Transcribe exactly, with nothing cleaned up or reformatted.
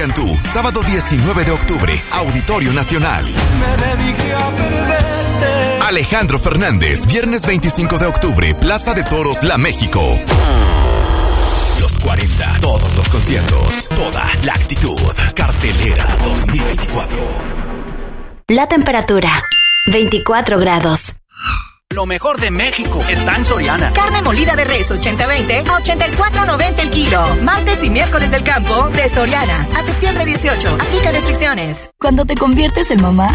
Cantú, sábado diecinueve de octubre, Auditorio Nacional. Me dediqué a perderte. Alejandro Fernández, viernes veinticinco de octubre, Plaza de Toros, La México. Los cuarenta, todos los conciertos, toda la actitud. Cartelera dos mil veinticuatro. La temperatura, veinticuatro grados. Lo mejor de México está en Soriana. Carne molida de res ochenta veinte a ochenta y cuatro noventa el kilo. Martes y miércoles del campo de Soriana. A septiembre dieciocho. Aplica restricciones. Cuando te conviertes en mamá,